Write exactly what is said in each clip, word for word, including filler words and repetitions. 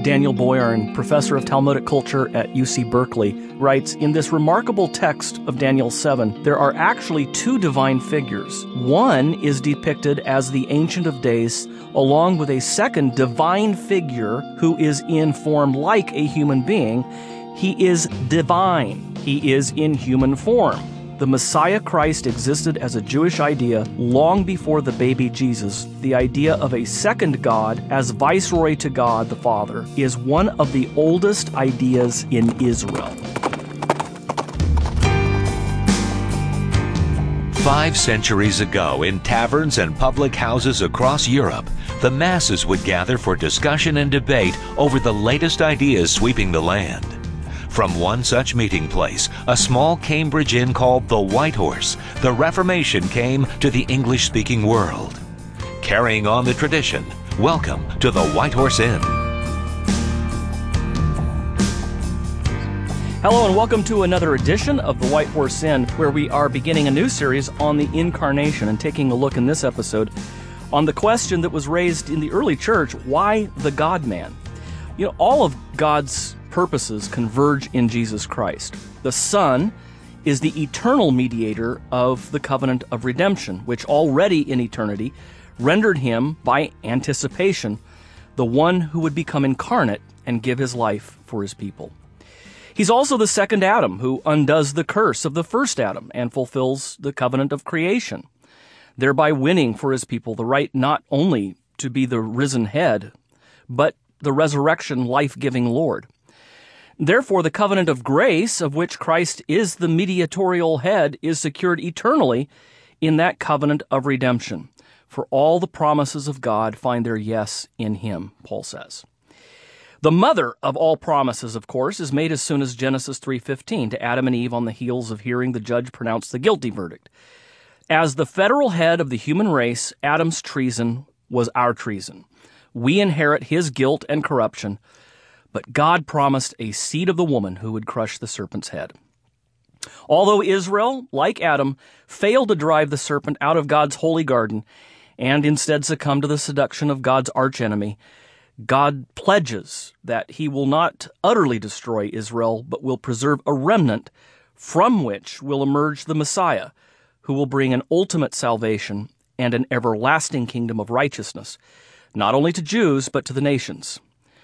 Daniel Boyarin, professor of Talmudic culture at U C Berkeley, writes, in this remarkable text of Daniel seven, there are actually two divine figures. One is depicted as the Ancient of Days, along with a second divine figure who is in form like a human being. He is divine. He is in human form. The Messiah Christ existed as a Jewish idea long before the baby Jesus. The idea of a second God as viceroy to God the Father is one of the oldest ideas in Israel. Five centuries ago, in taverns and public houses across Europe, the masses would gather for discussion and debate over the latest ideas sweeping the land. From one such meeting place, a small Cambridge inn called the White Horse, the Reformation came to the English-speaking world. Carrying on the tradition, welcome to the White Horse Inn. Hello and welcome to another edition of the White Horse Inn, where we are beginning a new series on the Incarnation and taking a look in this episode on the question that was raised in the early church, why the God-man? You know, all of God's purposes converge in Jesus Christ. The Son is the eternal mediator of the covenant of redemption, which already in eternity rendered him, by anticipation, the one who would become incarnate and give his life for his people. He's also the second Adam, who undoes the curse of the first Adam and fulfills the covenant of creation, thereby winning for his people the right not only to be the risen head, but the resurrection life-giving Lord. Therefore, the covenant of grace, of which Christ is the mediatorial head, is secured eternally in that covenant of redemption. For all the promises of God find their yes in him, Paul says. The mother of all promises, of course, is made as soon as Genesis three fifteen to Adam and Eve on the heels of hearing the judge pronounce the guilty verdict. As the federal head of the human race, Adam's treason was our treason. We inherit his guilt and corruption, but God promised a seed of the woman who would crush the serpent's head. Although Israel, like Adam, failed to drive the serpent out of God's holy garden and instead succumbed to the seduction of God's archenemy, God pledges that he will not utterly destroy Israel, but will preserve a remnant from which will emerge the Messiah, who will bring an ultimate salvation and an everlasting kingdom of righteousness, not only to Jews, but to the nations.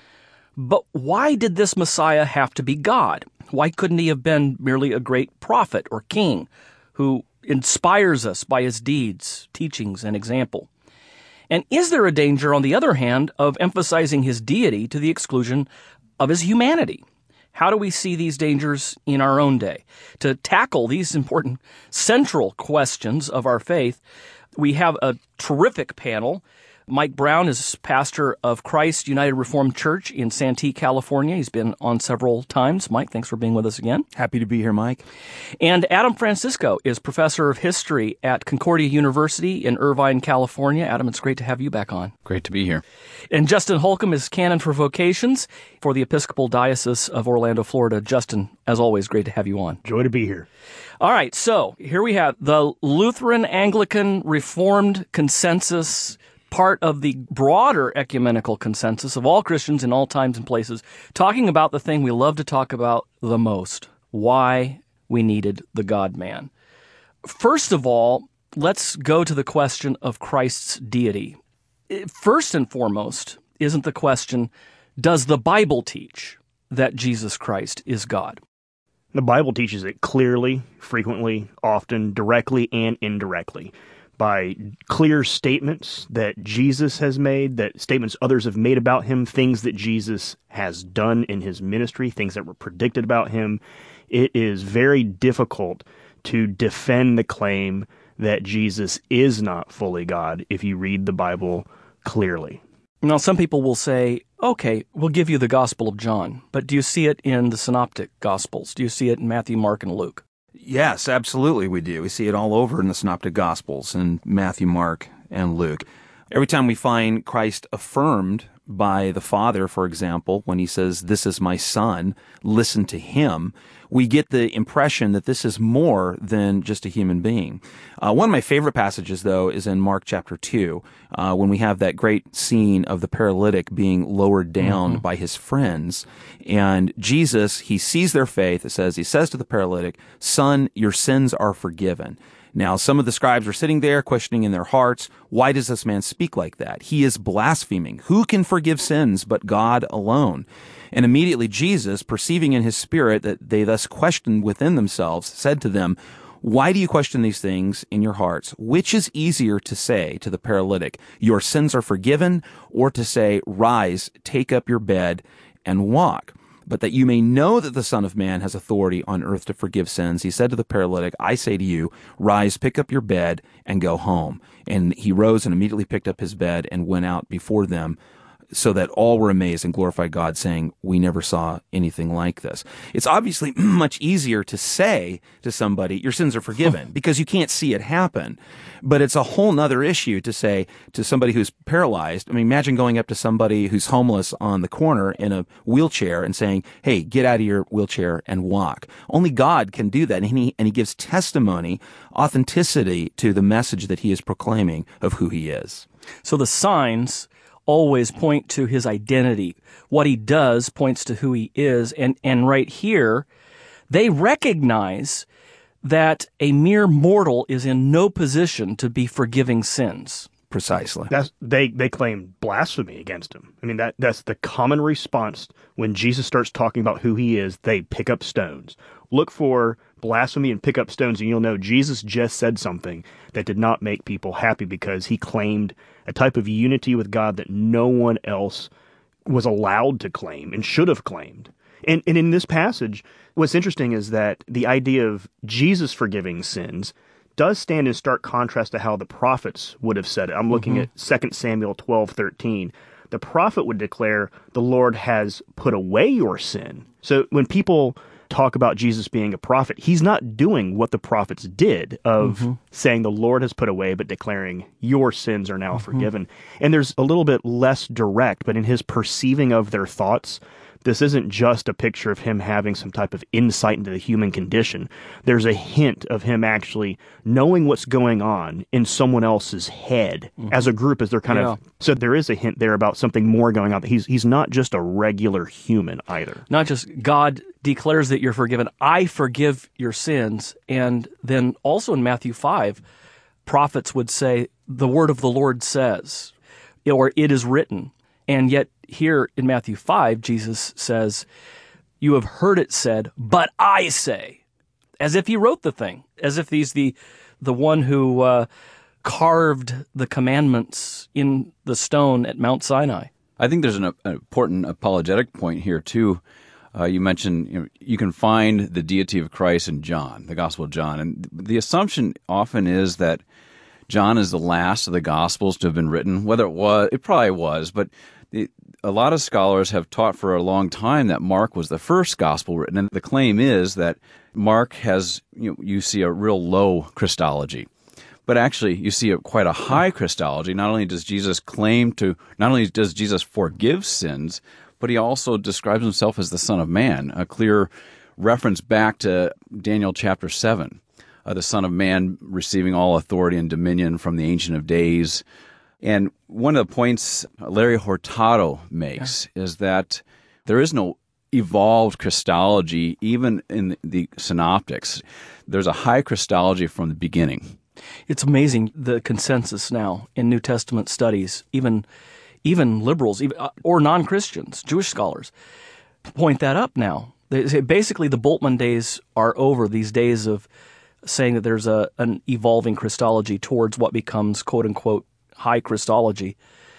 But why did this Messiah have to be God? Why couldn't he have been merely a great prophet or king who inspires us by his deeds, teachings, and example? And is there a danger, on the other hand, of emphasizing his deity to the exclusion of his humanity? How do we see these dangers in our own day? To tackle these important central questions of our faith, we have a terrific panel. Mike Brown is pastor of Christ United Reformed Church in Santee, California. He's been on several times. Mike, thanks for being with us again. Happy to be here, Mike. And Adam Francisco is professor of history at Concordia University in Irvine, California. Adam, it's great to have you back on. Great to be here. And Justin Holcomb is canon for vocations for the Episcopal Diocese of Orlando, Florida. Justin, as always, great to have you on. Joy to be here. All right, so here we have the Lutheran, Anglican, Reformed consensus, part of the broader ecumenical consensus of all Christians in all times and places, talking about the thing we love to talk about the most, why we needed the God-man. First of all, let's go to the question of Christ's deity. First and foremost, isn't the question, does the Bible teach that Jesus Christ is God? The Bible teaches it clearly, frequently, often, directly, and indirectly, by clear statements that Jesus has made, that statements others have made about him, things that Jesus has done in his ministry, things that were predicted about him. It is very difficult to defend the claim that Jesus is not fully God if you read the Bible clearly. Now, some people will say, okay, we'll give you the Gospel of John, but do you see it in the Synoptic Gospels? Do you see it in Matthew, Mark, and Luke? Yes, absolutely we do. We see it all over in the Synoptic Gospels in Matthew, Mark, and Luke. Every time we find Christ affirmed by the Father, for example, when he says, "This is my Son, listen to him," we get the impression that this is more than just a human being. Uh, one of my favorite passages, though, is in Mark chapter two, uh, when we have that great scene of the paralytic being lowered down mm-hmm. by his friends. And Jesus, he sees their faith. It says, he says to the paralytic, "Son, your sins are forgiven." Now, some of the scribes are sitting there questioning in their hearts, why does this man speak like that? He is blaspheming. Who can forgive sins but God alone? And immediately Jesus, perceiving in his spirit that they thus questioned within themselves, said to them, "Why do you question these things in your hearts? Which is easier to say to the paralytic, 'Your sins are forgiven,' or to say, 'Rise, take up your bed and walk'? But that you may know that the Son of Man has authority on earth to forgive sins," he said to the paralytic, "I say to you, rise, pick up your bed, and go home." And he rose and immediately picked up his bed and went out before them, so that all were amazed and glorified God, saying, "We never saw anything like this." It's obviously much easier to say to somebody, "Your sins are forgiven," because you can't see it happen. But it's a whole nother issue to say to somebody who's paralyzed. I mean, imagine going up to somebody who's homeless on the corner in a wheelchair and saying, "Hey, get out of your wheelchair and walk." Only God can do that. And he, and he gives testimony, authenticity to the message that he is proclaiming of who he is. So the signs always point to his identity. What he does points to who he is. And, and right here, they recognize that a mere mortal is in no position to be forgiving sins. Precisely. That's, they, they claim blasphemy against him. I mean, that that's the common response when Jesus starts talking about who he is. They pick up stones. Look for blasphemy and pick up stones, and you'll know Jesus just said something that did not make people happy because he claimed a type of unity with God that no one else was allowed to claim and should have claimed. And, and in this passage, what's interesting is that the idea of Jesus forgiving sins does stand in stark contrast to how the prophets would have said it. I'm looking mm-hmm. at Second Samuel twelve thirteen. The prophet would declare, "The Lord has put away your sin." So when people talk about Jesus being a prophet, he's not doing what the prophets did of mm-hmm. saying the Lord has put away, but declaring your sins are now mm-hmm. forgiven. And there's a little bit less direct, but in his perceiving of their thoughts, this isn't just a picture of him having some type of insight into the human condition. There's a hint of him actually knowing what's going on in someone else's head mm-hmm. as a group, as they're kind yeah. of... So there is a hint there about something more going on. He's, he's not just a regular human either. Not just God declares that you're forgiven. I forgive your sins. And then also in Matthew five, prophets would say, the word of the Lord says, or it is written. And yet here in Matthew five, Jesus says, you have heard it said, but I say, as if he wrote the thing, as if he's the, the one who uh, carved the commandments in the stone at Mount Sinai. I think there's an, an important apologetic point here, too. Uh, you mentioned you know, you can find the deity of Christ in John, the Gospel of John. And the assumption often is that John is the last of the Gospels to have been written. Whether it was, it probably was, but the, a lot of scholars have taught for a long time that Mark was the first Gospel written. And the claim is that Mark has, you know, you see a real low Christology. But actually, you see a, quite a high Christology. Not only does Jesus claim to, not only does Jesus forgive sins, but he also describes himself as the Son of Man, a clear reference back to Daniel chapter seven, uh, the Son of Man receiving all authority and dominion from the Ancient of Days. And one of the points Larry Hurtado makes yeah. is that there is no evolved Christology, even in the Synoptics. There's a high Christology from the beginning. It's amazing, the consensus now in New Testament studies, even even liberals even, or non-Christians, Jewish scholars, point that up now. They say basically the Bultmann days are over, these days of saying that there's a an evolving Christology towards what becomes, quote-unquote, high Christology.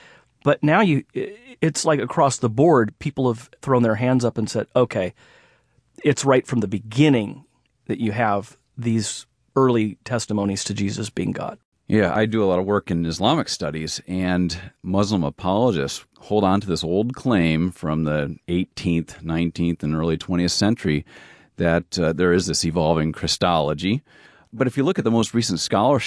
But now you, it's like across the board, people have thrown their hands up and said, okay, it's right from the beginning that you have these early testimonies to Jesus being God. Yeah, I do a lot of work in Islamic studies, and Muslim apologists hold on to this old claim from the eighteenth, nineteenth, and early twentieth century that uh, there is this evolving Christology. But if you look at the most recent scholarship,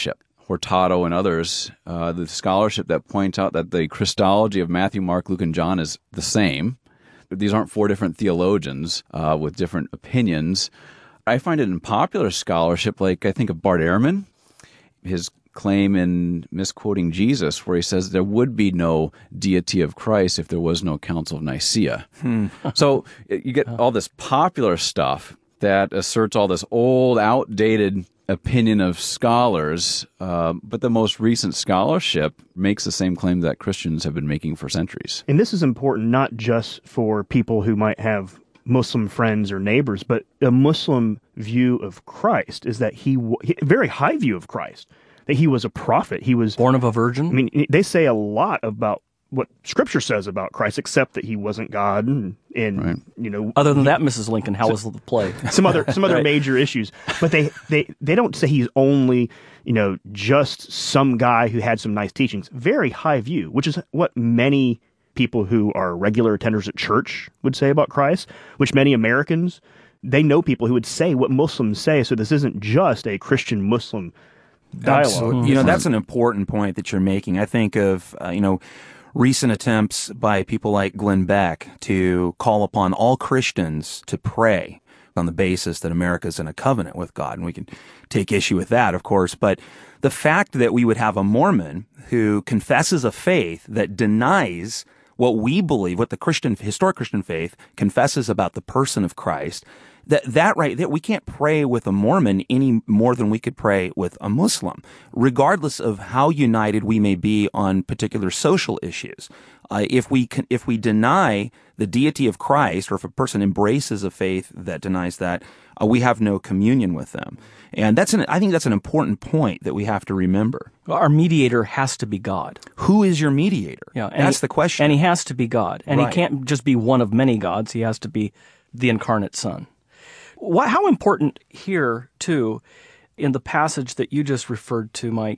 Hurtado and others, uh, the scholarship that points out that the Christology of Matthew, Mark, Luke, and John is the same. These aren't four different theologians uh, with different opinions. I find it in popular scholarship, like I think of Bart Ehrman, his claim in Misquoting Jesus, where he says there would be no deity of Christ if there was no Council of Nicaea. Hmm. So you get all this popular stuff that asserts all this old, outdated opinion of scholars, uh, but the most recent scholarship makes the same claim that Christians have been making for centuries. And this is important not just for people who might have Muslim friends or neighbors, but a Muslim view of Christ is that he, a very high view of Christ, that he was a prophet. He was born of a virgin. I mean, they say a lot about what Scripture says about Christ, except that he wasn't God, and, and right. you know. Other than that, Missus Lincoln, how was the play? Some other some other right. major issues, but they, they they don't say he's only you know just some guy who had some nice teachings. Very high view, which is what many people who are regular attenders at church would say about Christ. Which many Americans, they know people who would say what Muslims say. So this isn't just a Christian Muslim dialogue. Absolutely. You know, that's an important point that you're making. I think of uh, you know. recent attempts by people like Glenn Beck to call upon all Christians to pray on the basis that America is in a covenant with God. And we can take issue with that, of course. But the fact that we would have a Mormon who confesses a faith that denies what we believe, what the Christian, historic Christian faith confesses about the person of Christ, that, that right there, we can't pray with a Mormon any more than we could pray with a Muslim, regardless of how united we may be on particular social issues. Uh, if we can, if we deny the deity of Christ, or if a person embraces a faith that denies that, uh, we have no communion with them. And that's an, I think that's an important point that we have to remember. Our mediator has to be God. Who is your mediator? Yeah, that's he, the question. And he has to be God. And right. he can't just be one of many gods. He has to be the incarnate Son. What, how important here, too, in the passage that you just referred to, Mike,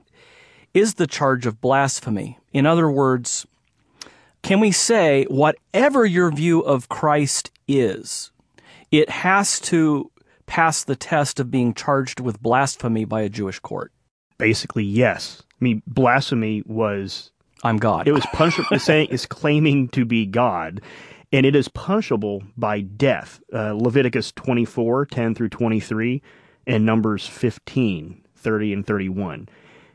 is the charge of blasphemy? In other words, can we say whatever your view of Christ is, it has to pass the test of being charged with blasphemy by a Jewish court? Basically, yes. I mean, blasphemy was... I'm God. It was punishable. saying is claiming to be God, and it is punishable by death. Uh, Leviticus twenty-four, ten through twenty-three, and Numbers fifteen, thirty and thirty-one.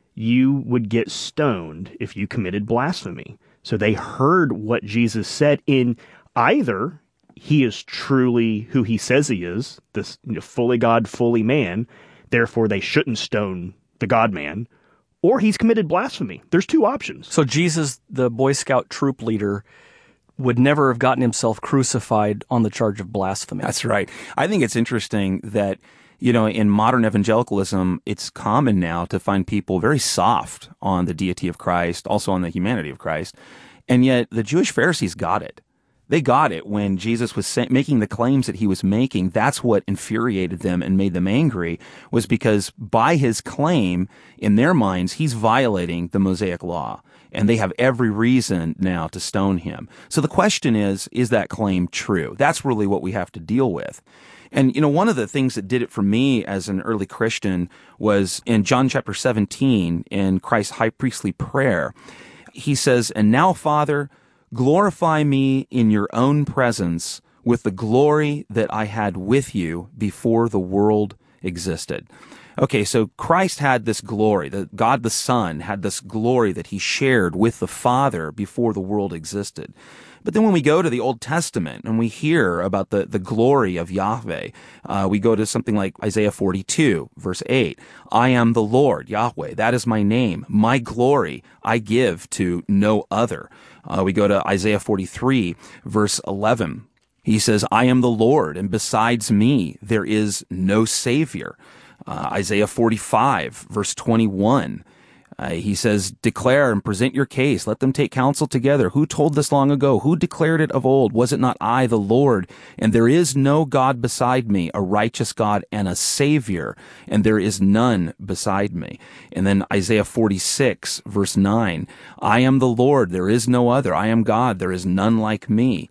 You would get stoned if you committed blasphemy. So they heard what Jesus said in either he is truly who he says he is, this you know, fully God, fully man, therefore they shouldn't stone the God-man, or he's committed blasphemy. There's two options. So Jesus, the Boy Scout troop leader, would never have gotten himself crucified on the charge of blasphemy. That's right. I think it's interesting that, you know, in modern evangelicalism, it's common now to find people very soft on the deity of Christ, also on the humanity of Christ. And yet the Jewish Pharisees got it. They got it when Jesus was say, making the claims that he was making. That's what infuriated them and made them angry, was because by his claim, in their minds, he's violating the Mosaic law. And they have every reason now to stone him. So the question is, is that claim true? That's really what we have to deal with. And, you know, one of the things that did it for me as an early Christian was in John chapter seventeen, in Christ's high priestly prayer. He says, "And now, Father, glorify me in your own presence with the glory that I had with you before the world existed." Okay, so Christ had this glory, the God the Son had this glory that he shared with the Father before the world existed. But then when we go to the Old Testament and we hear about the, the glory of Yahweh, uh, we go to something like Isaiah forty-two, verse eight. "I am the Lord, Yahweh, that is my name. My glory I give to no other." Uh, we go to Isaiah forty-three, verse eleven. He says, "I am the Lord, and besides me there is no Savior." Uh, Isaiah forty-five, verse twenty-one. Uh, he says, "Declare and present your case. Let them take counsel together. Who told this long ago? Who declared it of old? Was it not I, the Lord? And there is no God beside me, a righteous God and a Savior, and there is none beside me." And then Isaiah forty-six, verse nine. "I am the Lord. There is no other. I am God. There is none like me."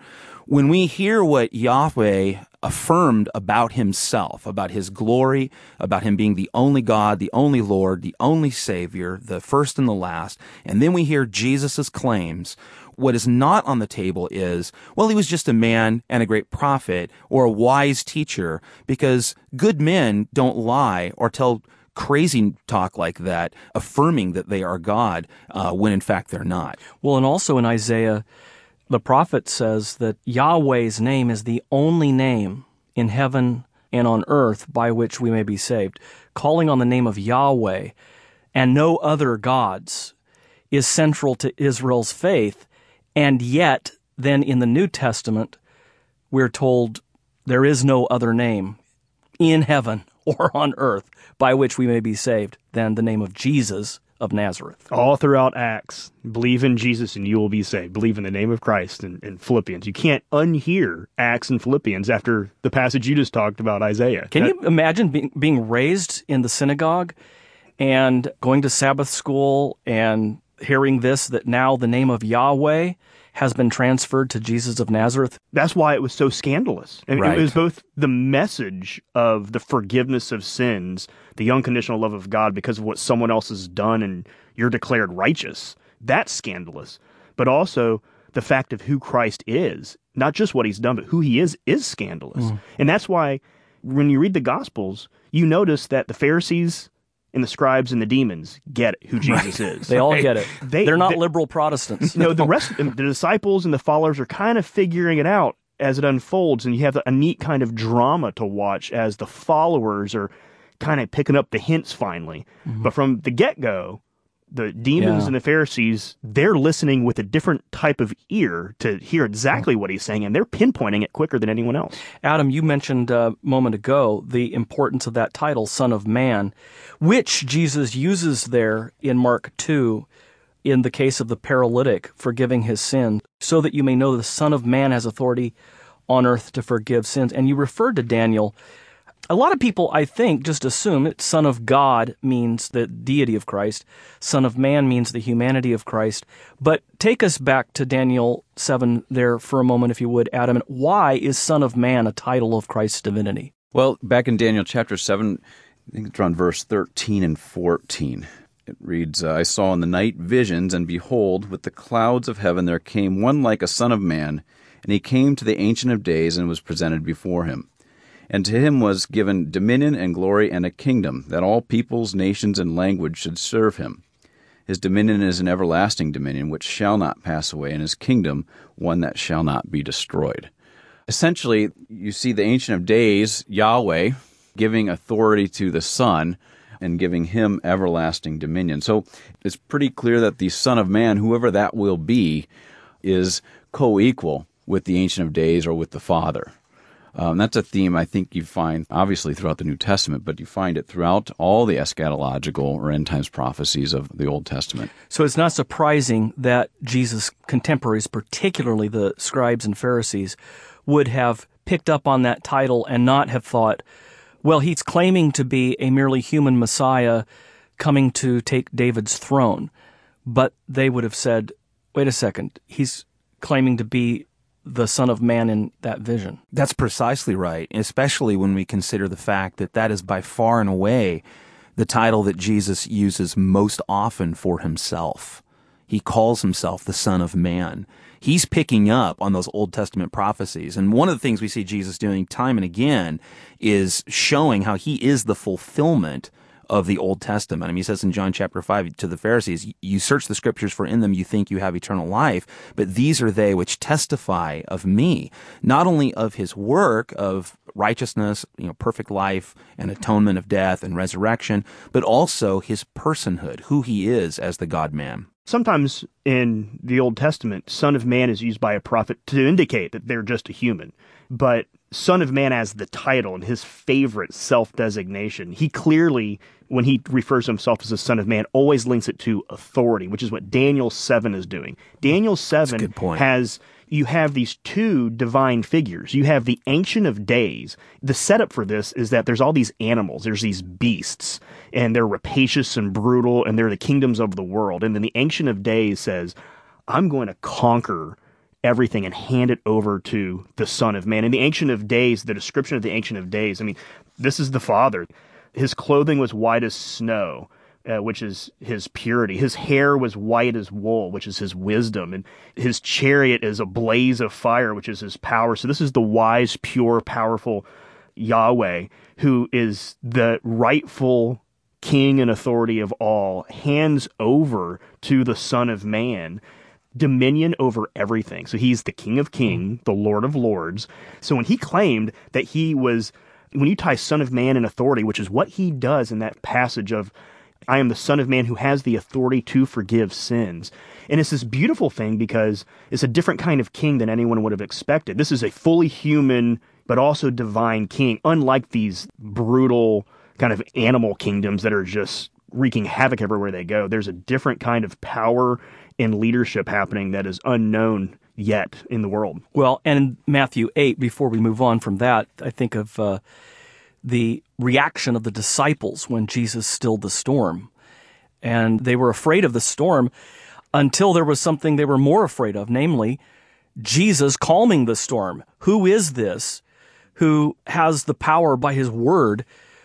When we hear what Yahweh affirmed about himself, about his glory, about him being the only God, the only Lord, the only Savior, the first and the last, and then we hear Jesus' claims, what is not on the table is, well, he was just a man and a great prophet or a wise teacher, because good men don't lie or tell crazy talk like that, affirming that they are God, uh, when in fact they're not. Well, and also in Isaiah, the prophet says that Yahweh's name is the only name in heaven and on earth by which we may be saved. Calling on the name of Yahweh and no other gods is central to Israel's faith, and yet then in the New Testament we're told there is no other name in heaven or on earth by which we may be saved than the name of Jesus of Nazareth. All throughout Acts, believe in Jesus and you will be saved. Believe in the name of Christ in, in Philippians. You can't unhear Acts and Philippians after the passage you just talked about, Isaiah. Can That- you imagine being, being raised in the synagogue and going to Sabbath school and hearing this, that now the name of Yahweh has been transferred to Jesus of Nazareth? That's why it was so scandalous. I mean, Right. It was both the message of the forgiveness of sins, the unconditional love of God because of what someone else has done and you're declared righteous. That's scandalous. But also the fact of who Christ is, not just what he's done, but who he is, is scandalous. Mm. And that's why when you read the Gospels, you notice that the Pharisees and the scribes and the demons get it, who Jesus is. They all get it. They- They're not they- liberal Protestants. No, the rest, the disciples and the followers are kind of figuring it out as it unfolds, and you have a neat kind of drama to watch as the followers are kind of picking up the hints finally. Mm-hmm. But from the get-go, the demons Yeah. and the Pharisees, they're listening with a different type of ear to hear exactly what he's saying, and they're pinpointing it quicker than anyone else. Adam, you mentioned a moment ago the importance of that title, Son of Man, which Jesus uses there in Mark two in the case of the paralytic forgiving his sin, so that you may know the Son of Man has authority on earth to forgive sins. And you referred to Daniel. A lot of people, I think, just assume that Son of God means the deity of Christ. Son of Man means the humanity of Christ. But take us back to Daniel seven there for a moment, if you would, Adam. And why is Son of Man a title of Christ's divinity? Well, back in Daniel chapter seven, I think it's around verse thirteen and fourteen. It reads, uh, I saw in the night visions, and behold, with the clouds of heaven there came one like a son of man, and he came to the Ancient of Days and was presented before him. And to him was given dominion and glory and a kingdom, that all peoples, nations, and language should serve him. His dominion is an everlasting dominion which shall not pass away, and his kingdom one that shall not be destroyed. Essentially, you see the Ancient of Days, Yahweh, giving authority to the Son and giving him everlasting dominion. So it's pretty clear that the Son of Man, whoever that will be, is co-equal with the Ancient of Days or with the Father. Um, that's a theme I think you find obviously throughout the New Testament, but you find it throughout all the eschatological or end times prophecies of the Old Testament. So it's not surprising that Jesus' contemporaries, particularly the scribes and Pharisees, would have picked up on that title and not have thought, well, he's claiming to be a merely human Messiah coming to take David's throne. But they would have said, wait a second, he's claiming to be the Son of Man in that vision. That's precisely right, especially when we consider the fact that that is by far and away the title that Jesus uses most often for himself. He calls himself the Son of Man. He's picking up on those Old Testament prophecies. And one of the things we see Jesus doing time and again is showing how he is the fulfillment of the Old Testament. I mean, he says in John chapter five to the Pharisees, you search the scriptures, for in them you think you have eternal life, but these are they which testify of me, not only of his work of righteousness, you know, perfect life and atonement of death and resurrection, but also his personhood, who he is as the God-man. Sometimes in the Old Testament, Son of Man is used by a prophet to indicate that they're just a human. But Son of Man as the title and his favorite self-designation, he clearly, when he refers to himself as the Son of Man, always links it to authority, which is what Daniel seven is doing. Daniel seven good point. has, you have these two divine figures. You have the Ancient of Days. The setup for this is that there's all these animals, there's these beasts, and they're rapacious and brutal, and they're the kingdoms of the world. And then the Ancient of Days says, I'm going to conquer everything and hand it over to the Son of Man. In the Ancient of Days, the description of the Ancient of Days, I mean, this is the Father. His clothing was white as snow, uh, which is his purity. His hair was white as wool, which is his wisdom. And his chariot is a blaze of fire, which is his power. So this is the wise, pure, powerful Yahweh, who is the rightful king and authority of all, hands over to the Son of Man dominion over everything. So he's the King of Kings, the Lord of Lords. So when he claimed that he was, when you tie Son of Man and authority, which is what he does in that passage of, I am the Son of Man who has the authority to forgive sins. And it's this beautiful thing because it's a different kind of king than anyone would have expected. This is a fully human, but also divine king, unlike these brutal kind of animal kingdoms that are just wreaking havoc everywhere they go. There's a different kind of power and leadership happening that is unknown yet in the world. Well, and in Matthew eight, before we move on from that, I think of uh, the reaction of the disciples when Jesus stilled the storm. And they were afraid of the storm until there was something they were more afraid of, namely Jesus calming the storm. Who is this who has the power by his word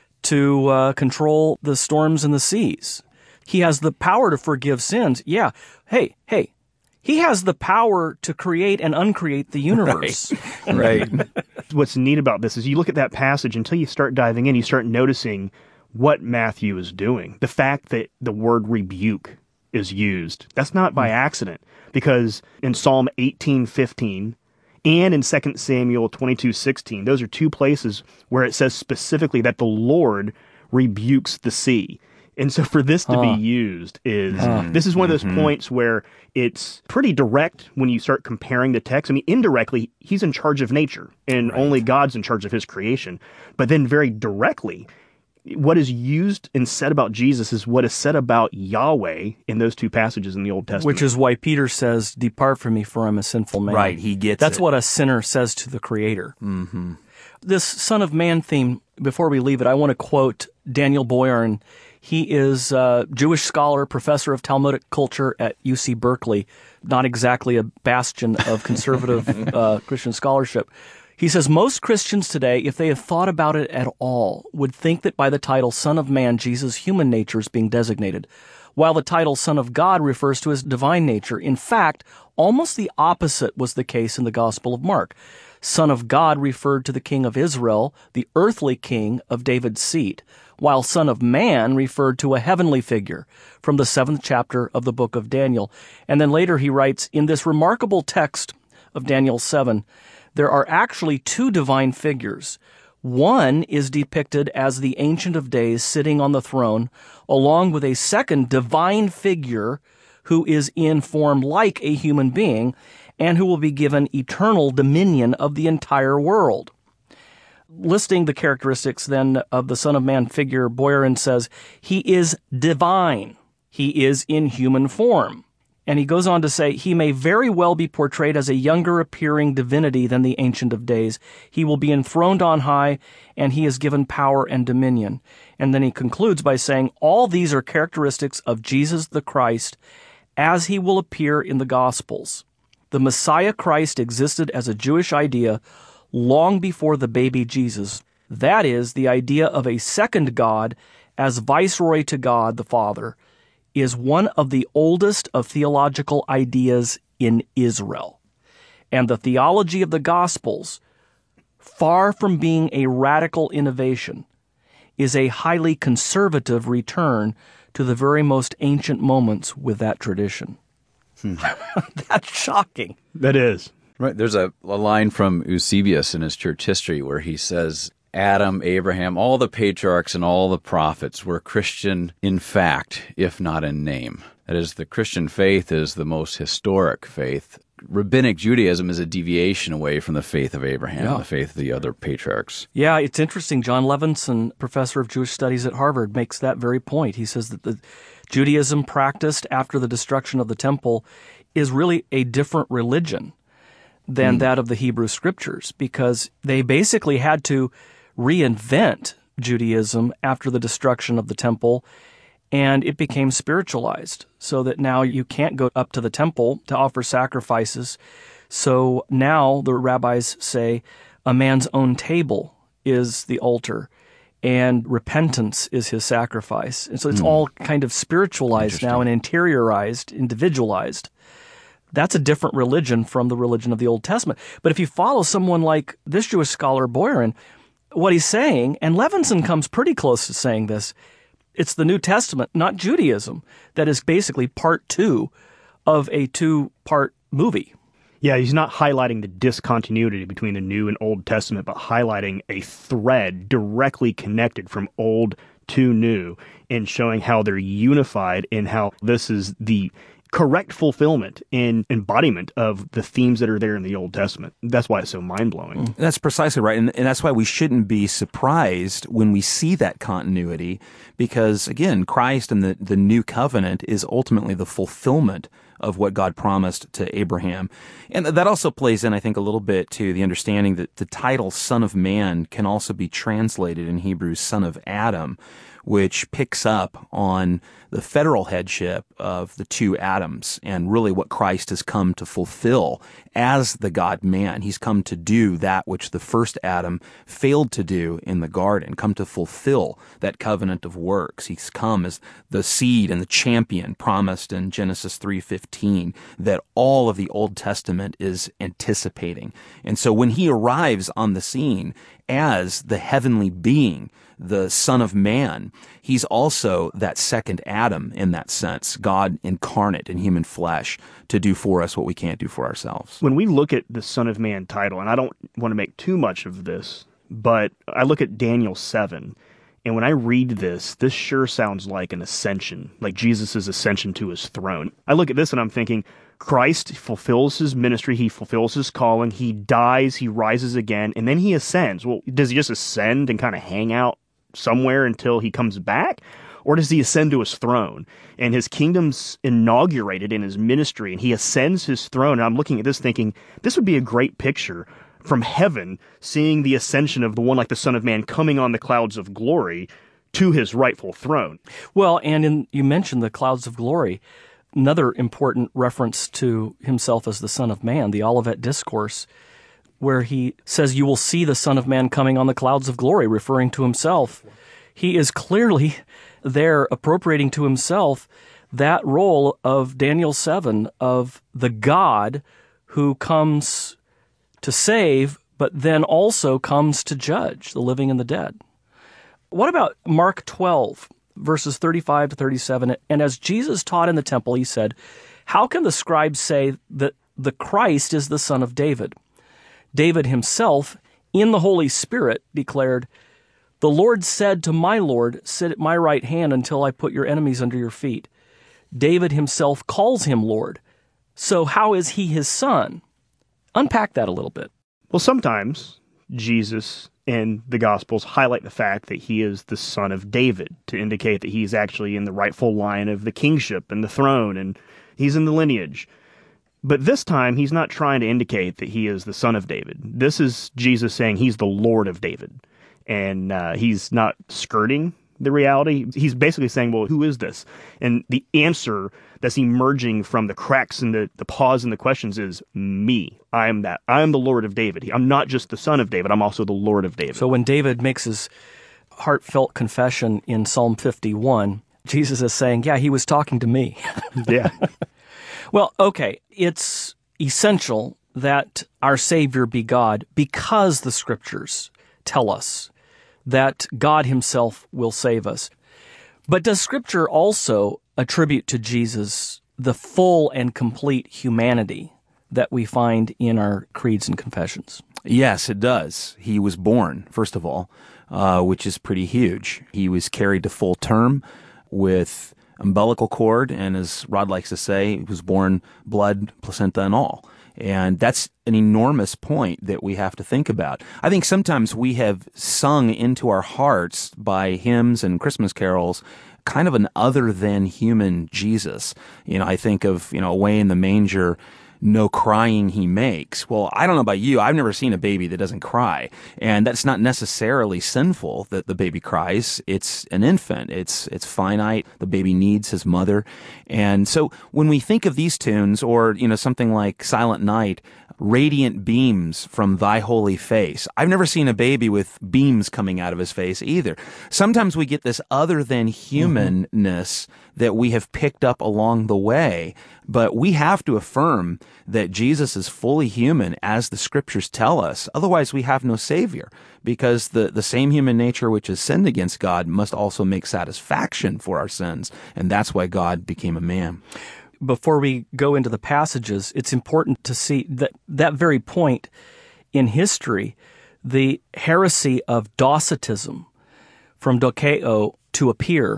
to uh, control the storms and the seas? He has the power to forgive sins. Yeah. Hey, hey, he has the power to create and uncreate the universe. Right. right. What's neat about this is you look at that passage, until you start diving in, you start noticing what Matthew is doing. The fact that the word rebuke is used. That's not by accident, because in Psalm eighteen fifteen and in Second Samuel twenty-two sixteen, those are two places where it says specifically that the Lord rebukes the sea. And so for this to huh. be used is, huh. this is one of those mm-hmm. points where it's pretty direct when you start comparing the text. I mean, indirectly, he's in charge of nature, and right. only God's in charge of his creation. But then very directly, what is used and said about Jesus is what is said about Yahweh in those two passages in the Old Testament. Which is why Peter says, "Depart from me, for I'm a sinful man." Right, he gets That's it. what a sinner says to the Creator. Mm-hmm. This Son of Man theme, before we leave it, I want to quote Daniel Boyarin. He is a Jewish scholar, professor of Talmudic culture at U C Berkeley, not exactly a bastion of conservative uh, Christian scholarship. He says, most Christians today, if they have thought about it at all, would think that by the title Son of Man, Jesus' human nature is being designated, while the title Son of God refers to his divine nature. In fact, almost the opposite was the case in the Gospel of Mark. Son of God referred to the King of Israel, the earthly king of David's seed, while Son of Man referred to a heavenly figure from the seventh chapter of the book of Daniel. And then later he writes, in this remarkable text of Daniel seven, there are actually two divine figures. One is depicted as the Ancient of Days sitting on the throne, along with a second divine figure who is in form like a human being and who will be given eternal dominion of the entire world. Listing the characteristics then of the Son of Man figure, Boyarin says, he is divine. He is in human form. And he goes on to say, he may very well be portrayed as a younger appearing divinity than the Ancient of Days. He will be enthroned on high, and he is given power and dominion. And then he concludes by saying, all these are characteristics of Jesus the Christ as he will appear in the Gospels. The Messiah Christ existed as a Jewish idea long before the baby Jesus. That is, the idea of a second God as viceroy to God the Father is one of the oldest of theological ideas in Israel. And the theology of the Gospels, far from being a radical innovation, is a highly conservative return to the very most ancient moments with that tradition. Hmm. That's shocking. That is. Right. There's a, a line from Eusebius in his church history where he says, Adam, Abraham, all the patriarchs and all the prophets were Christian in fact, if not in name. That is, the Christian faith is the most historic faith. Rabbinic Judaism is a deviation away from the faith of Abraham, yeah. the faith of the other patriarchs. Yeah, it's interesting. John Levinson, professor of Jewish studies at Harvard, makes that very point. He says that the Judaism practiced after the destruction of the temple is really a different religion than mm. that of the Hebrew Scriptures, because they basically had to reinvent Judaism after the destruction of the temple, and it became spiritualized, so that now you can't go up to the temple to offer sacrifices. So now the rabbis say a man's own table is the altar, and repentance is his sacrifice. And so it's mm. all kind of spiritualized now and interiorized, individualized. That's a different religion from the religion of the Old Testament. But if you follow someone like this Jewish scholar, Boyarin, what he's saying, and Levinson comes pretty close to saying this, it's the New Testament, not Judaism, that is basically part two of a two-part movie. Yeah, he's not highlighting the discontinuity between the New and Old Testament, but highlighting a thread directly connected from Old to New and showing how they're unified and how this is the correct fulfillment and embodiment of the themes that are there in the Old Testament. That's why it's so mind-blowing. That's precisely right. And, and that's why we shouldn't be surprised when we see that continuity because, again, Christ and the, the new covenant is ultimately the fulfillment of what God promised to Abraham. And that also plays in, I think, a little bit to the understanding that the title Son of Man can also be translated in Hebrew Son of Adam, which picks up on the federal headship of the two Adams and really what Christ has come to fulfill as the God-man. He's come to do that which the first Adam failed to do in the garden, come to fulfill that covenant of works. He's come as the seed and the champion promised in Genesis three fifteen that all of the Old Testament is anticipating. And so when he arrives on the scene as the heavenly being, the Son of Man, he's also that second Adam in that sense, God incarnate in human flesh to do for us what we can't do for ourselves. When we look at the Son of Man title, and I don't want to make too much of this, but I look at Daniel seven, and when I read this, this sure sounds like an ascension, like Jesus' ascension to his throne. I look at this and I'm thinking, Christ fulfills his ministry, he fulfills his calling, he dies, he rises again, and then he ascends. Well, does he just ascend and kind of hang out somewhere until he comes back? Or does he ascend to his throne? And his kingdom's inaugurated in his ministry, and he ascends his throne. And I'm looking at this thinking, this would be a great picture from heaven, seeing the ascension of the one like the Son of Man coming on the clouds of glory to his rightful throne. Well, and in, you mentioned the clouds of glory. Another important reference to himself as the Son of Man, the Olivet Discourse, where he says, you will see the Son of Man coming on the clouds of glory, referring to himself. He is clearly there appropriating to himself that role of Daniel seven, of the God who comes to save, but then also comes to judge the living and the dead. What about Mark twelve, verses thirty-five to thirty-seven? And as Jesus taught in the temple, he said, how can the scribes say that the Christ is the son of David? David himself, in the Holy Spirit, declared, the Lord said to my Lord, sit at my right hand until I put your enemies under your feet. David himself calls him Lord. So how is he his son? Unpack that a little bit. Well, sometimes Jesus and the Gospels highlight the fact that he is the son of David to indicate that he's actually in the rightful line of the kingship and the throne, and he's in the lineage. But this time, he's not trying to indicate that he is the son of David. This is Jesus saying he's the Lord of David. And uh, he's not skirting the reality. He's basically saying, well, who is this? And the answer that's emerging from the cracks and the, the pause in the questions is me. I am that. I am the Lord of David. I'm not just the son of David. I'm also the Lord of David. So when David makes his heartfelt confession in Psalm fifty-one, Jesus is saying, yeah, he was talking to me. Yeah. Well, okay, it's essential that our Savior be God because the Scriptures tell us that God himself will save us. But does Scripture also attribute to Jesus the full and complete humanity that we find in our creeds and confessions? Yes, it does. He was born, first of all, uh, which is pretty huge. He was carried to full term with umbilical cord, and as Rod likes to say, he was born blood, placenta, and all. And that's an enormous point that we have to think about. I think sometimes we have sung into our hearts by hymns and Christmas carols kind of an other-than-human Jesus. You know, I think of, you know, Away in the Manger, no crying he makes. Well, I don't know about you. I've never seen a baby that doesn't cry. And that's not necessarily sinful that the baby cries. It's an infant. It's it's finite. The baby needs his mother. And so when we think of these tunes or, you know, something like Silent Night, radiant beams from thy holy face. I've never seen a baby with beams coming out of his face either. Sometimes we get this other than humanness mm-hmm. that we have picked up along the way, but we have to affirm that Jesus is fully human as the scriptures tell us. Otherwise, we have no Savior, because the, the same human nature which has sinned against God must also make satisfaction for our sins, and that's why God became a man. Before we go into the passages, it's important to see that that very point in history, the heresy of Docetism, from dokeo, to appear,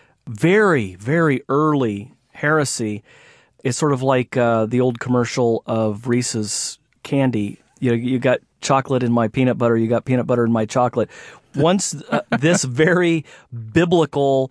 very, very early heresy. It's sort of like uh, the old commercial of Reese's candy. You know, you got chocolate in my peanut butter, you got peanut butter in my chocolate. Once uh, this very biblical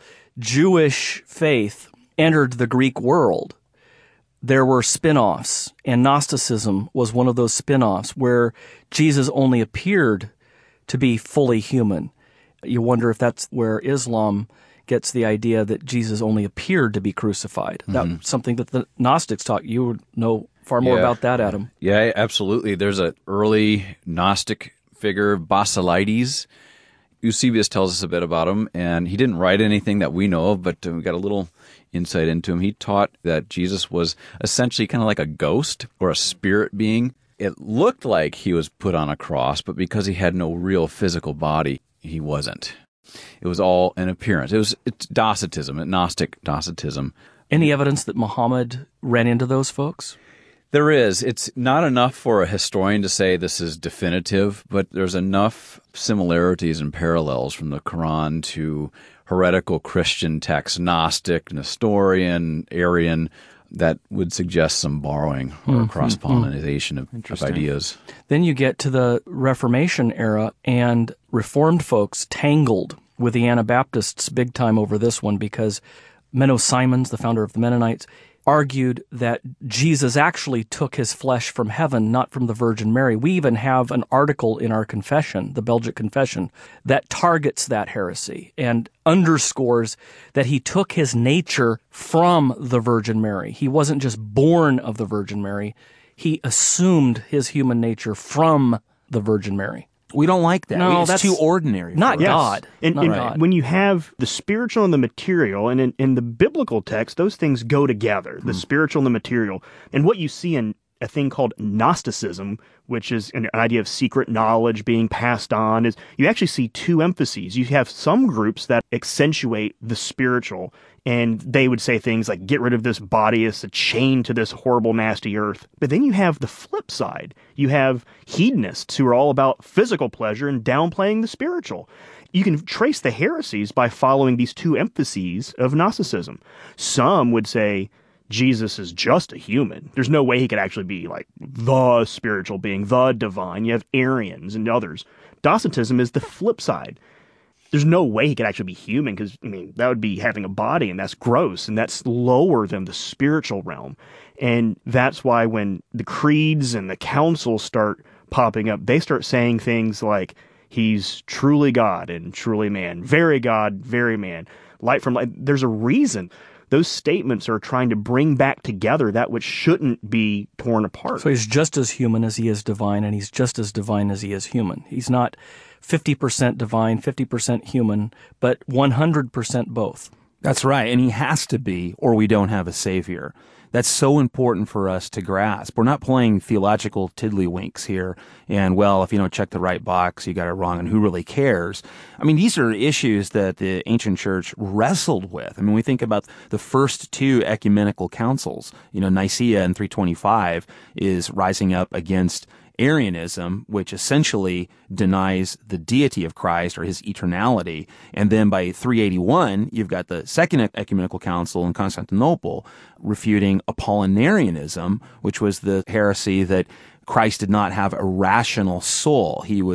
Jewish faith entered the Greek world, there were spin-offs, and Gnosticism was one of those spin-offs where Jesus only appeared to be fully human. You wonder if that's where Islam gets the idea that Jesus only appeared to be crucified. Mm-hmm. That's something that the Gnostics taught. You would know far more yeah. about that, Adam. Yeah, absolutely. There's an early Gnostic figure, Basilides. Eusebius tells us a bit about him, and he didn't write anything that we know of, but we got a little insight into him. He taught that Jesus was essentially kind of like a ghost or a spirit being. It looked like he was put on a cross, but because he had no real physical body, he wasn't. It was all an appearance. It was it's Docetism, Gnostic Docetism. Any evidence that Muhammad ran into those folks? There is. It's not enough for a historian to say this is definitive, but there's enough similarities and parallels from the Quran to heretical Christian texts, Gnostic, Nestorian, Arian, that would suggest some borrowing or mm-hmm. cross-pollination of, of ideas. Then you get to the Reformation era, and Reformed folks tangled with the Anabaptists big time over this one, because Menno Simons, the founder of the Mennonites, argued that Jesus actually took his flesh from heaven, not from the Virgin Mary. We even have an article in our confession, the Belgic Confession, that targets that heresy and underscores that he took his nature from the Virgin Mary. He wasn't just born of the Virgin Mary. He assumed his human nature from the Virgin Mary. We don't like that. No, it's that's too ordinary. Not yes. God. And, not and God. When you have the spiritual and the material, and in, in the biblical text, those things go together, the hmm. spiritual and the material. And what you see in a thing called Gnosticism, which is an idea of secret knowledge being passed on, is you actually see two emphases. You have some groups that accentuate the spiritual, and they would say things like, get rid of this body, it's a chain to this horrible, nasty earth. But then you have the flip side. You have hedonists who are all about physical pleasure and downplaying the spiritual. You can trace the heresies by following these two emphases of Gnosticism. Some would say Jesus is just a human. There's no way he could actually be like the spiritual being, the divine. You have Arians and others. Docetism is the flip side. There's no way he could actually be human, because, I mean, that would be having a body, and that's gross, and that's lower than the spiritual realm. And that's why when the creeds and the councils start popping up, they start saying things like, he's truly God and truly man, very God, very man, light from light. There's a reason. Those statements are trying to bring back together that which shouldn't be torn apart. So he's just as human as he is divine, and he's just as divine as he is human. He's not fifty percent divine, fifty percent human, but one hundred percent both. That's right, and he has to be, or we don't have a Savior. That's so important for us to grasp. We're not playing theological tiddlywinks here, and, well, if you don't check the right box, you got it wrong, and who really cares? I mean, these are issues that the ancient church wrestled with. I mean, we think about the first two ecumenical councils. You know, Nicaea in three twenty-five is rising up against Arianism, which essentially denies the deity of Christ or his eternality. And then by three eighty-one, you've got the Second Ecumenical Council in Constantinople refuting Apollinarianism, which was the heresy that Christ did not have a rational soul. He was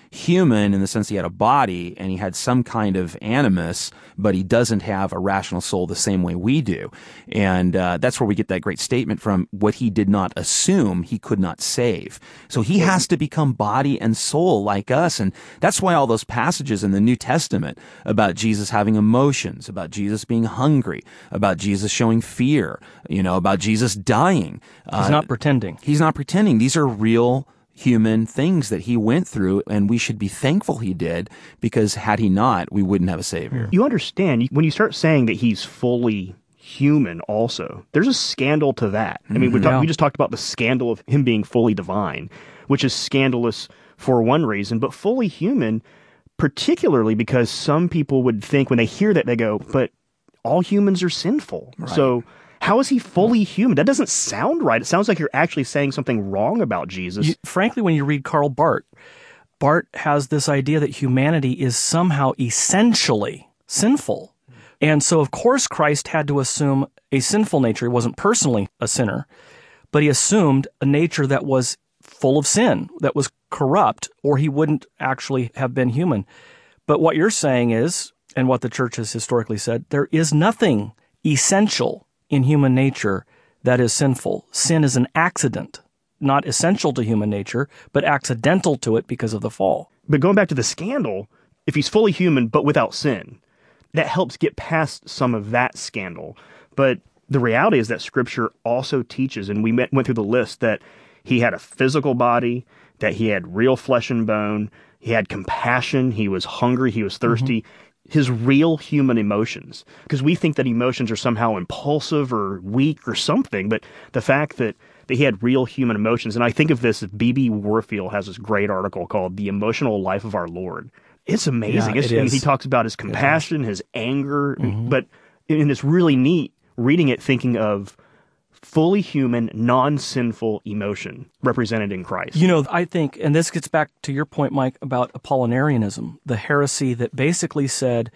human in the sense he had a body and he had some kind of animus, but he doesn't have a rational soul the same way we do. And uh, that's where we get that great statement from, what he did not assume, he could not save. So he has to become body and soul like us. And that's why all those passages in the New Testament about Jesus having emotions, about Jesus being hungry, about Jesus showing fear, you know, about Jesus dying. He's uh, not pretending. He's not pretending. These are real human things that he went through, and we should be thankful he did, because had he not, we wouldn't have a Savior. You understand, when you start saying that he's fully human also, there's a scandal to that. I mean, we, talk, Yeah. we just talked about the scandal of him being fully divine, which is scandalous for one reason, but fully human, particularly because some people would think when they hear that, they go, but all humans are sinful. Right. So how is he fully human? That doesn't sound right. It sounds like you're actually saying something wrong about Jesus. You, frankly, when you read Karl Barth, Barth has this idea that humanity is somehow essentially sinful. And so, of course, Christ had to assume a sinful nature. He wasn't personally a sinner, but he assumed a nature that was full of sin, that was corrupt, or he wouldn't actually have been human. But what you're saying is, and what the church has historically said, there is nothing essential in human nature that is sinful. Sin is an accident, not essential to human nature, but accidental to it because of the fall. But going back to the scandal, if he's fully human but without sin, that helps get past some of that scandal. But the reality is that Scripture also teaches, and we met, went through the list, that he had a physical body, that he had real flesh and bone, he had compassion, he was hungry, he was thirsty. Mm-hmm. His real human emotions, because we think that emotions are somehow impulsive or weak or something, but the fact that, that he had real human emotions, and I think of this, B B Warfield has this great article called The Emotional Life of Our Lord. It's amazing. Yeah, it's, it I mean, is. He talks about his compassion, his anger, mm-hmm. but and it's really neat reading it, thinking of fully human, non-sinful emotion represented in Christ. You know, I think, and this gets back to your point, Mike, about Apollinarianism, the heresy that basically said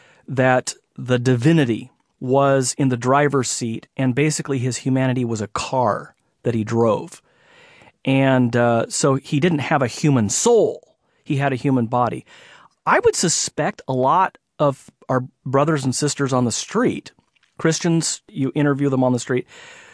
that the divinity was in the driver's seat and basically his humanity was a car that he drove. And uh, so he didn't have a human soul. He had a human body. I would suspect a lot of our brothers and sisters on the street, Christians, you interview them on the street,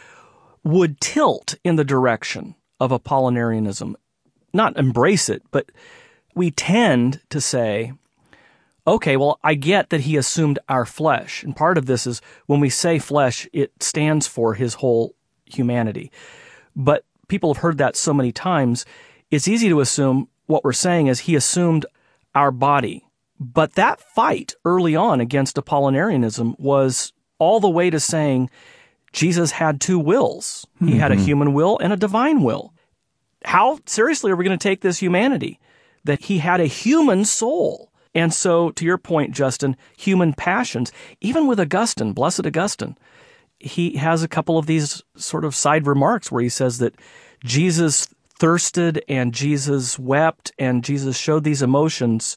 would tilt in the direction of Apollinarianism. Not embrace it, but we tend to say, okay, well, I get that he assumed our flesh. And part of this is when we say flesh, it stands for his whole humanity. But people have heard that so many times, it's easy to assume what we're saying is he assumed our body. But that fight early on against Apollinarianism was all the way to saying Jesus had two wills. He mm-hmm. had a human will and a divine will. How seriously are we going to take this humanity? That he had a human soul. And so, to your point, Justin, human passions, even with Augustine, Blessed Augustine, he has a couple of these sort of side remarks where he says that Jesus thirsted and Jesus wept and Jesus showed these emotions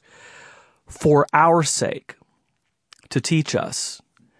for our sake to teach us.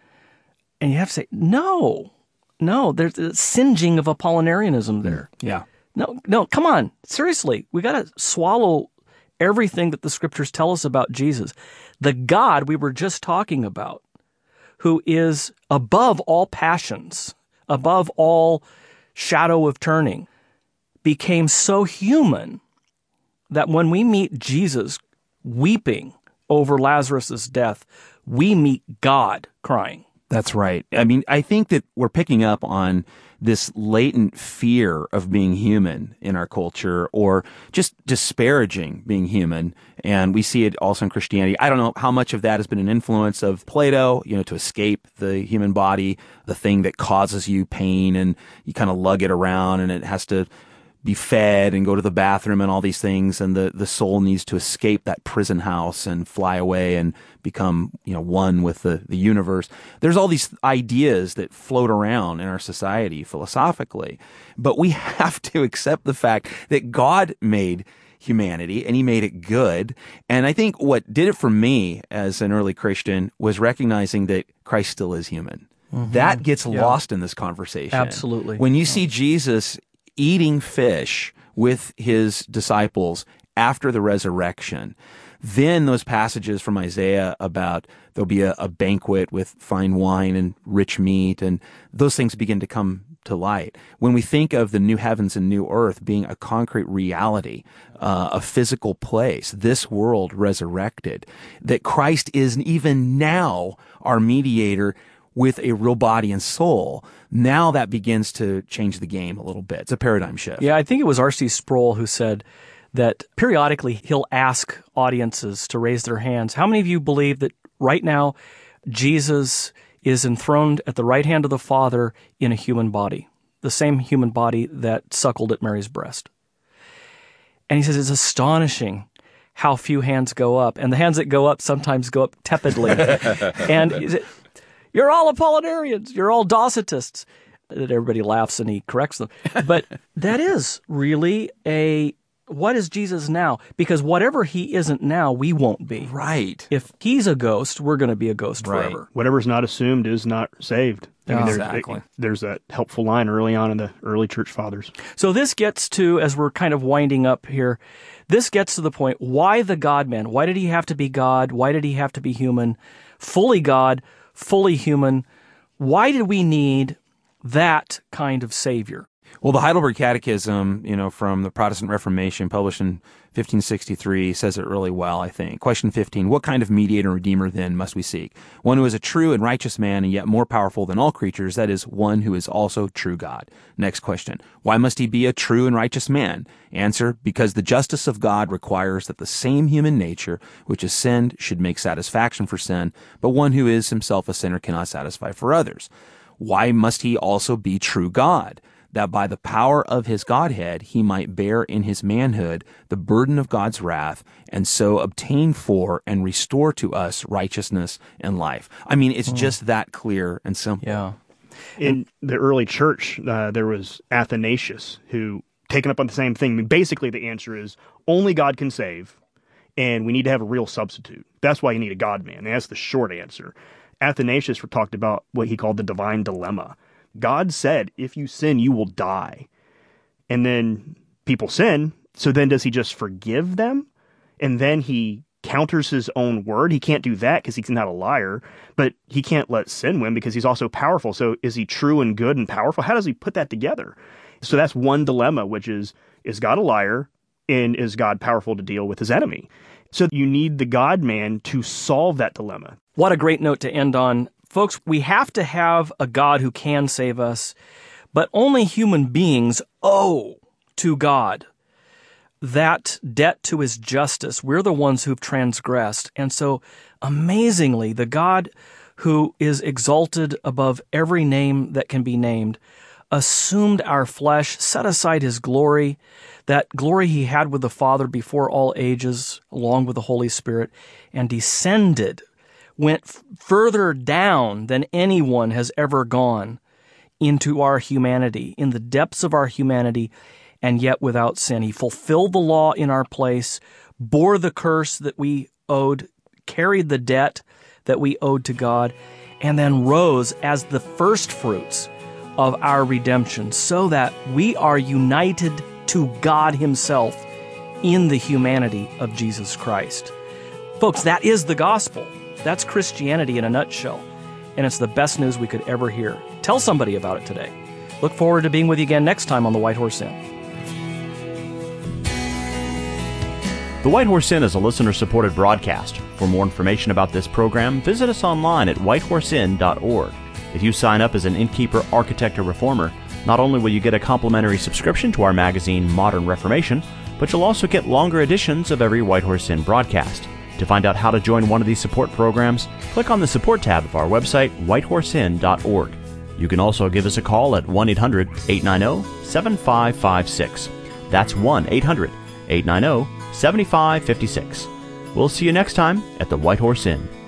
And you have to say, no, no, there's a singeing of Apollinarianism there. Yeah. No, no, come on. Seriously, we got to swallow everything that the scriptures tell us about Jesus. The God we were just talking about, who is above all passions, above all shadow of turning, became so human that when we meet Jesus weeping over Lazarus' death, we meet God crying. That's right. I mean, I think that we're picking up on this latent fear of being human in our culture, or just disparaging being human. And we see it also in Christianity. I don't know how much of that has been an influence of Plato, you know, to escape the human body, the thing that causes you pain, and you kind of lug it around and it has to be fed and go to the bathroom and all these things, and the, the soul needs to escape that prison house and fly away and become, you know, one with the, the universe. There's all these ideas that float around in our society philosophically, but we have to accept the fact that God made humanity and he made it good. And I think what did it for me as an early Christian was recognizing that Christ still is human. Mm-hmm. That gets yeah. lost in this conversation. Absolutely. When you see Jesus eating fish with his disciples after the resurrection, then those passages from Isaiah about there'll be a, a banquet with fine wine and rich meat, and those things begin to come to light. When we think of the new heavens and new earth being a concrete reality, uh, a physical place, this world resurrected, that Christ is even now our mediator with a real body and soul, now that begins to change the game a little bit. It's a paradigm shift. Yeah, I think it was R C Sproul who said that periodically he'll ask audiences to raise their hands. How many of you believe that right now Jesus is enthroned at the right hand of the Father in a human body, the same human body that suckled at Mary's breast? And he says it's astonishing how few hands go up, and the hands that go up sometimes go up tepidly. And is it, you're all Apollinarians, you're all Docetists. That everybody laughs and he corrects them. But that is really a, what is Jesus now? Because whatever he isn't now, we won't be. Right. If he's a ghost, we're going to be a ghost Right. forever. Whatever's not assumed is not saved. I mean, there's, Exactly. there's that helpful line early on in the early church fathers. So this gets to, as we're kind of winding up here, this gets to the point, why the God-man? Why did he have to be God? Why did he have to be human? Fully God, fully human. Why did we need that kind of Savior? Well, the Heidelberg Catechism, you know, from the Protestant Reformation, published in fifteen sixty-three, says it really well, I think. Question fifteen, what kind of mediator and redeemer then must we seek? One who is a true and righteous man and yet more powerful than all creatures, that is, one who is also true God. Next question, why must he be a true and righteous man? Answer, because the justice of God requires that the same human nature which is sinned should make satisfaction for sin, but one who is himself a sinner cannot satisfy for others. Why must he also be true God? That by the power of his Godhead he might bear in his manhood the burden of God's wrath, and so obtain for and restore to us righteousness and life. I mean, it's just that clear and simple. Yeah. In the early church, uh, there was Athanasius who taken up on the same thing. I mean, basically, the answer is only God can save, and we need to have a real substitute. That's why you need a God-man. And that's the short answer. Athanasius talked about what he called the divine dilemma. God said, if you sin, you will die. And then people sin, so then does he just forgive them? And then he counters his own word? He can't do that because he's not a liar, but he can't let sin win because he's also powerful. So is he true and good and powerful? How does he put that together? So that's one dilemma, which is, is God a liar? And is God powerful to deal with his enemy? So you need the God-man to solve that dilemma. What a great note to end on. Folks, we have to have a God who can save us, but only human beings owe to God that debt to his justice. We're the ones who've transgressed. And so, amazingly, the God who is exalted above every name that can be named assumed our flesh, set aside his glory, that glory he had with the Father before all ages, along with the Holy Spirit, and descended, went f- further down than anyone has ever gone into our humanity, in the depths of our humanity, and yet without sin. He fulfilled the law in our place, bore the curse that we owed, carried the debt that we owed to God, and then rose as the first fruits of our redemption, so that we are united to God himself in the humanity of Jesus Christ. Folks, that is the gospel. That's Christianity in a nutshell, and it's the best news we could ever hear. Tell somebody about it today. Look forward to being with you again next time on The White Horse Inn. The White Horse Inn is a listener-supported broadcast. For more information about this program, visit us online at white horse inn dot org. If you sign up as an innkeeper, architect, or reformer, not only will you get a complimentary subscription to our magazine, Modern Reformation, but you'll also get longer editions of every White Horse Inn broadcast. To find out how to join one of these support programs, click on the support tab of our website, white horse inn dot org. You can also give us a call at one eight hundred, eight nine zero, seven five five six. That's one eight hundred, eight nine zero, seven five five six. We'll see you next time at the White Horse Inn.